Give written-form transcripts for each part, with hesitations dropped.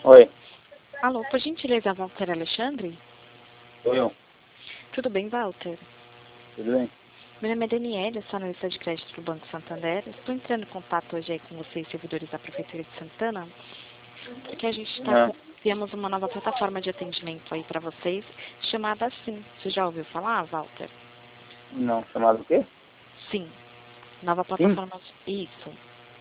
Oi, Alô, por gentileza, Walter Alexandre? sou eu. Tudo bem, Walter? Tudo bem? Meu nome é Daniela, eu sou analista de crédito do Banco Santander. Estou entrando em contato hoje aí com vocês, servidores da Prefeitura de Santana, porque a gente Ah, criamos uma nova plataforma de atendimento aí para vocês, chamada Sim. Você já ouviu falar, Walter? não, chamado o quê? Sim. Nova Sim? plataforma. Isso.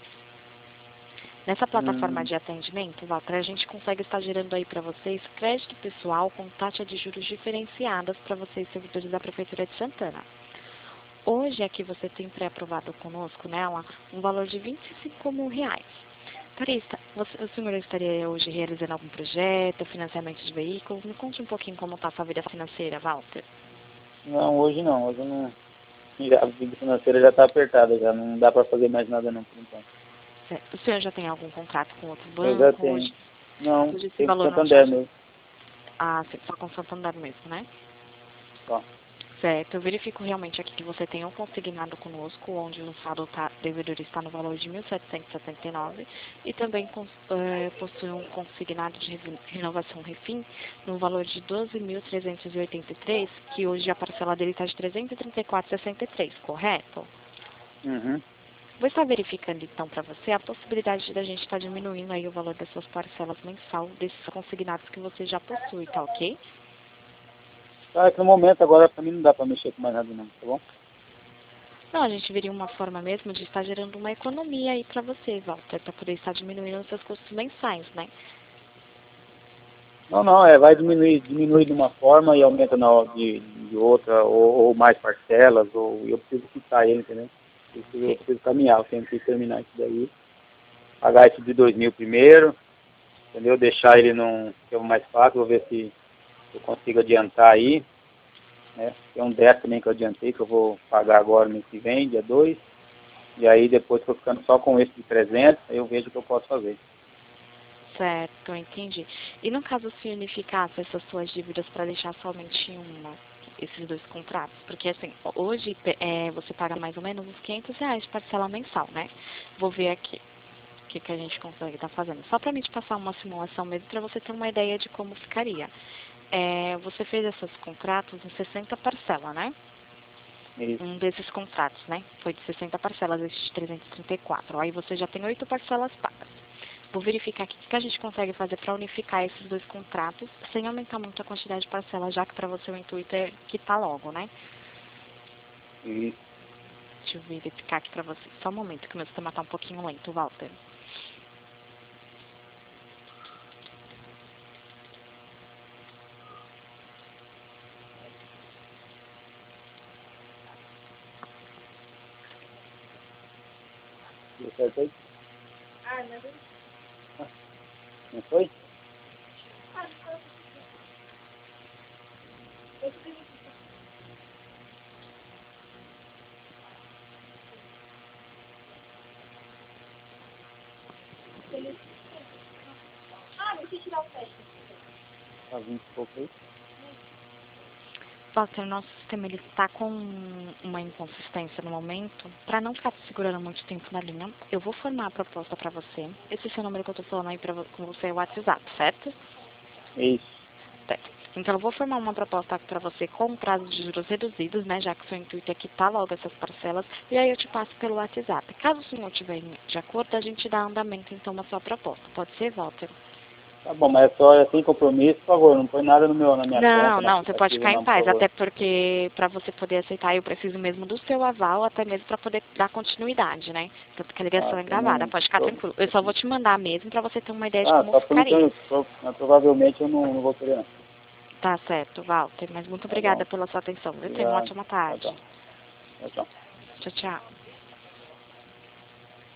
Nessa plataforma Hum, de atendimento, Walter, a gente consegue estar gerando aí para vocês crédito pessoal com taxa de juros diferenciadas para vocês, servidores da Prefeitura de Santana. Hoje aqui você tem pré-aprovado conosco nela um valor de R$ 25.000. Para isso, o senhor estaria hoje realizando algum projeto, financiamento de veículos? Me conte um pouquinho como está a sua vida financeira, Walter. não, hoje não. Hoje eu não. Já, a vida financeira já está apertada, já não dá para fazer mais nada não, por enquanto. Certo. O senhor já tem algum contrato com outro Eu já banco? tenho. Não, Hoje esse tem valor não te Santander ajuda? mesmo. Ah, sim, só com o Santander mesmo, né? Só. Certo, eu verifico realmente aqui que você tem um consignado conosco, onde o saldo devedor está no valor de 1.779 e também possui um consignado de renovação refim no valor de 12.383, que hoje a parcela dele está de 334,63, correto? Uhum. Vou estar verificando então para você a possibilidade da gente estar diminuindo aí o valor das suas parcelas mensal desses consignados que você já possui, tá ok? Tá, é que no momento agora para mim não dá para mexer com mais nada não, tá bom? Não, a gente veria uma forma mesmo de estar gerando uma economia aí para você, Walter, para poder estar diminuindo os seus custos mensais, né? Não, não, vai diminui de uma forma e aumenta de outra, ou mais parcelas, ou eu preciso quitar ele, entendeu? Eu Sim. preciso caminhar, eu tenho que terminar isso daí. Pagar esse de 2.000 primeiro, entendeu? Deixar ele num esquema mais fácil, vou ver se eu consigo adiantar aí, né? Tem um 10 também que eu adiantei, que eu vou pagar agora no mês que vem, dia 2. E aí depois tô ficando só com esse de 300, aí eu vejo o que eu posso fazer. Certo, entendi. E no caso se unificasse essas suas dívidas para deixar somente uma, esses dois contratos? Porque assim, hoje você paga mais ou menos uns R$ 500 de parcela mensal, né? Vou ver aqui o que a gente consegue estar fazendo. Só para mim te passar uma simulação mesmo, para você ter uma ideia de como ficaria. Você fez esses contratos em 60 parcelas, né? Isso. Um desses contratos, né? Foi de 60 parcelas, esse de 334. Aí você já tem 8 parcelas pagas. Vou verificar aqui o que a gente consegue fazer para unificar esses dois contratos, sem aumentar muito a quantidade de parcelas, já que para você o intuito é quitar logo, né? Isso. Deixa eu verificar aqui para você. Só um momento, que o meu sistema tá um pouquinho lento, Walter. Deu certo aí? Ah, não foi? Tá 20 e pouco aí? Walter, nosso sistema ele está com uma inconsistência no momento. Para não ficar te segurando muito tempo na linha, eu vou formar a proposta para você. Esse seu número que eu estou falando aí com você é o WhatsApp, certo? Isso. Certo. Então, eu vou formar uma proposta para você com prazo de juros reduzidos, né? Já que o seu intuito é quitar logo essas parcelas. E aí eu te passo pelo WhatsApp. Caso o senhor estiver de acordo, a gente dá andamento, então, na sua proposta. Pode ser, Walter? Tá bom, mas é só sem compromisso, por favor, não põe nada na minha Não, conta, no não, você pode aplicativo ficar em não, por paz. favor. Até porque, para você poder aceitar, eu preciso mesmo do seu aval, até mesmo para poder dar continuidade, né? Tanto que a Ah, ligação é eu gravada. não Pode ficar tô, tranquilo. Eu só vou te mandar mesmo para você ter uma ideia de ah, como só por ficaria. enquanto, mas provavelmente eu não vou querer não. Tá certo, Walter. Mas muito Tá bom, obrigada pela sua atenção. Eu tenho uma obrigado. ótima Tchau, tarde. tchau. Tchau, tchau. Tchau, tchau.